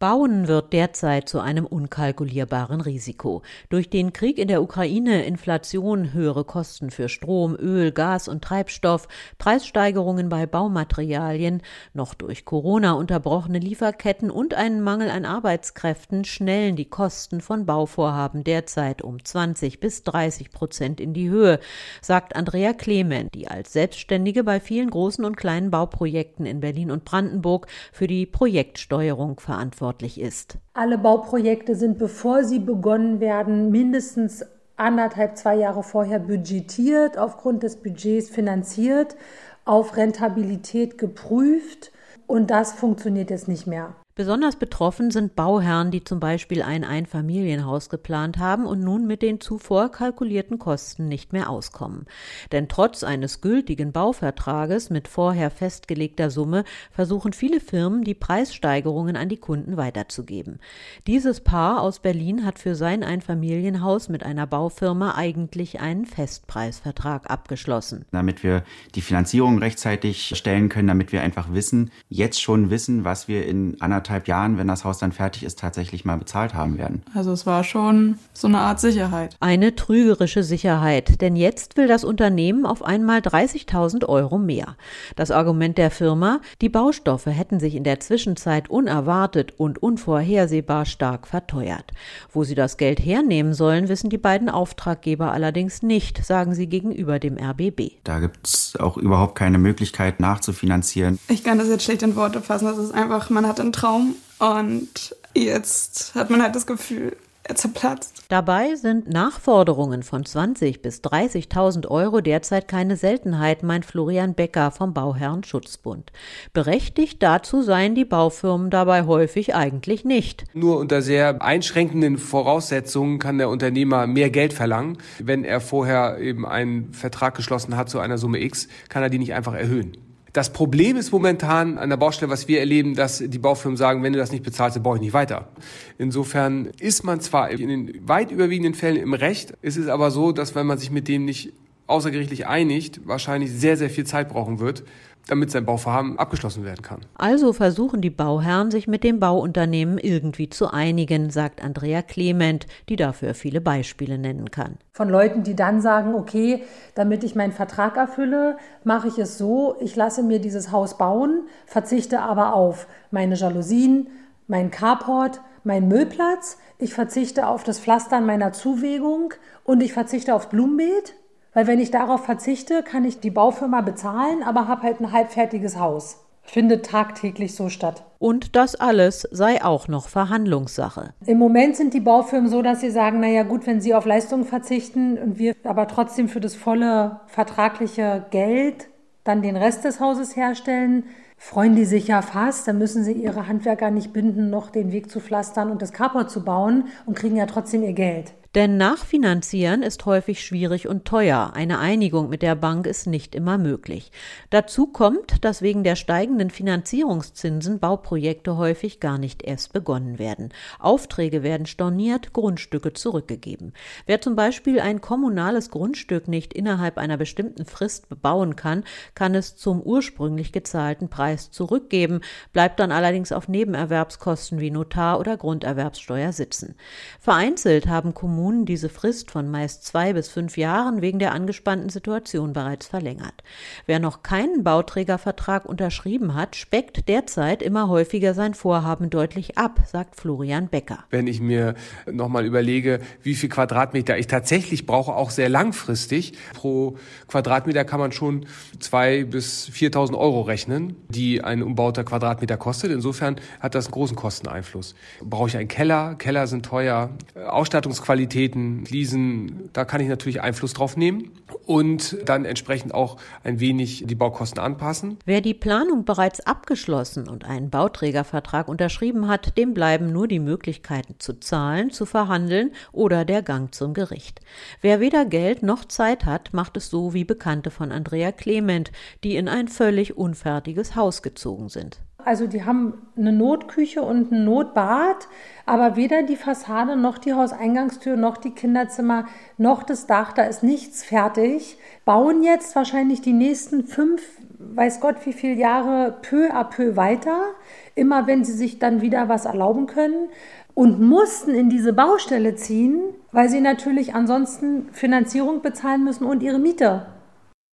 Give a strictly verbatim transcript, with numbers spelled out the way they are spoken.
Bauen wird derzeit zu einem unkalkulierbaren Risiko. Durch den Krieg in der Ukraine, Inflation, höhere Kosten für Strom, Öl, Gas und Treibstoff, Preissteigerungen bei Baumaterialien, noch durch Corona unterbrochene Lieferketten und einen Mangel an Arbeitskräften schnellen die Kosten von Bauvorhaben derzeit um zwanzig bis dreißig Prozent in die Höhe, sagt Andrea Clement, die als Selbstständige bei vielen großen und kleinen Bauprojekten in Berlin und Brandenburg für die Projektsteuerung verantwortlich ist. Alle Bauprojekte sind, bevor sie begonnen werden, mindestens anderthalb, zwei Jahre vorher budgetiert, aufgrund des Budgets finanziert, auf Rentabilität geprüft und das funktioniert jetzt nicht mehr. Besonders betroffen sind Bauherren, die zum Beispiel ein Einfamilienhaus geplant haben und nun mit den zuvor kalkulierten Kosten nicht mehr auskommen. Denn trotz eines gültigen Bauvertrages mit vorher festgelegter Summe versuchen viele Firmen, die Preissteigerungen an die Kunden weiterzugeben. Dieses Paar aus Berlin hat für sein Einfamilienhaus mit einer Baufirma eigentlich einen Festpreisvertrag abgeschlossen. Damit wir die Finanzierung rechtzeitig stellen können, damit wir einfach wissen, jetzt schon wissen, was wir in anderthalb Jahren, wenn das Haus dann fertig ist, tatsächlich mal bezahlt haben werden. Also es war schon so eine Art Sicherheit. Eine trügerische Sicherheit, denn jetzt will das Unternehmen auf einmal dreißigtausend Euro mehr. Das Argument der Firma, die Baustoffe hätten sich in der Zwischenzeit unerwartet und unvorhersehbar stark verteuert. Wo sie das Geld hernehmen sollen, wissen die beiden Auftraggeber allerdings nicht, sagen sie gegenüber dem R B B. Da gibt es auch überhaupt keine Möglichkeit nachzufinanzieren. Ich kann das jetzt schlecht in Worte fassen. Das ist einfach, man hat einen Traum und jetzt hat man halt das Gefühl, er zerplatzt. Dabei sind Nachforderungen von zwanzigtausend bis dreißigtausend Euro derzeit keine Seltenheit, meint Florian Becker vom Bauherrenschutzbund. Berechtigt dazu seien die Baufirmen dabei häufig eigentlich nicht. Nur unter sehr einschränkenden Voraussetzungen kann der Unternehmer mehr Geld verlangen. Wenn er vorher eben einen Vertrag geschlossen hat zu einer Summe X, kann er die nicht einfach erhöhen. Das Problem ist momentan an der Baustelle, was wir erleben, dass die Baufirmen sagen, wenn du das nicht bezahlst, dann baue ich nicht weiter. Insofern ist man zwar in den weit überwiegenden Fällen im Recht, es ist aber so, dass wenn man sich mit dem nicht außergerichtlich einigt, wahrscheinlich sehr, sehr viel Zeit brauchen wird, damit sein Bauvorhaben abgeschlossen werden kann. Also versuchen die Bauherren, sich mit dem Bauunternehmen irgendwie zu einigen, sagt Andrea Clement, die dafür viele Beispiele nennen kann. Von Leuten, die dann sagen, okay, damit ich meinen Vertrag erfülle, mache ich es so, ich lasse mir dieses Haus bauen, verzichte aber auf meine Jalousien, meinen Carport, meinen Müllplatz, ich verzichte auf das Pflastern meiner Zuwegung und ich verzichte aufs Blumenbeet. Weil wenn ich darauf verzichte, kann ich die Baufirma bezahlen, aber habe halt ein halbfertiges Haus. Findet tagtäglich so statt. Und das alles sei auch noch Verhandlungssache. Im Moment sind die Baufirmen so, dass sie sagen, naja gut, wenn sie auf Leistungen verzichten und wir aber trotzdem für das volle vertragliche Geld dann den Rest des Hauses herstellen, freuen die sich ja fast. Dann müssen sie ihre Handwerker nicht binden, noch den Weg zu pflastern und das Carport zu bauen und kriegen ja trotzdem ihr Geld. Denn Nachfinanzieren ist häufig schwierig und teuer. Eine Einigung mit der Bank ist nicht immer möglich. Dazu kommt, dass wegen der steigenden Finanzierungszinsen Bauprojekte häufig gar nicht erst begonnen werden. Aufträge werden storniert, Grundstücke zurückgegeben. Wer zum Beispiel ein kommunales Grundstück nicht innerhalb einer bestimmten Frist bebauen kann, kann es zum ursprünglich gezahlten Preis zurückgeben, bleibt dann allerdings auf Nebenerwerbskosten wie Notar- oder Grunderwerbssteuer sitzen. Vereinzelt haben Kommunen diese Frist von meist zwei bis fünf Jahren wegen der angespannten Situation bereits verlängert. Wer noch keinen Bauträgervertrag unterschrieben hat, speckt derzeit immer häufiger sein Vorhaben deutlich ab, sagt Florian Becker. Wenn ich mir nochmal überlege, wie viel Quadratmeter ich tatsächlich brauche, auch sehr langfristig, pro Quadratmeter kann man schon zweitausend bis viertausend Euro rechnen, die ein umbauter Quadratmeter kostet. Insofern hat das einen großen Kosteneinfluss. Brauche ich einen Keller? Keller sind teuer. Ausstattungsqualität Fliesen, da kann ich natürlich Einfluss drauf nehmen und dann entsprechend auch ein wenig die Baukosten anpassen. Wer die Planung bereits abgeschlossen und einen Bauträgervertrag unterschrieben hat, dem bleiben nur die Möglichkeiten zu zahlen, zu verhandeln oder der Gang zum Gericht. Wer weder Geld noch Zeit hat, macht es so wie Bekannte von Andrea Clement, die in ein völlig unfertiges Haus gezogen sind. Also die haben eine Notküche und ein Notbad, aber weder die Fassade noch die Hauseingangstür noch die Kinderzimmer noch das Dach, da ist nichts fertig. Bauen jetzt wahrscheinlich die nächsten fünf, weiß Gott wie viele Jahre peu à peu weiter, immer wenn sie sich dann wieder was erlauben können und mussten in diese Baustelle ziehen, weil sie natürlich ansonsten Finanzierung bezahlen müssen und ihre Miete.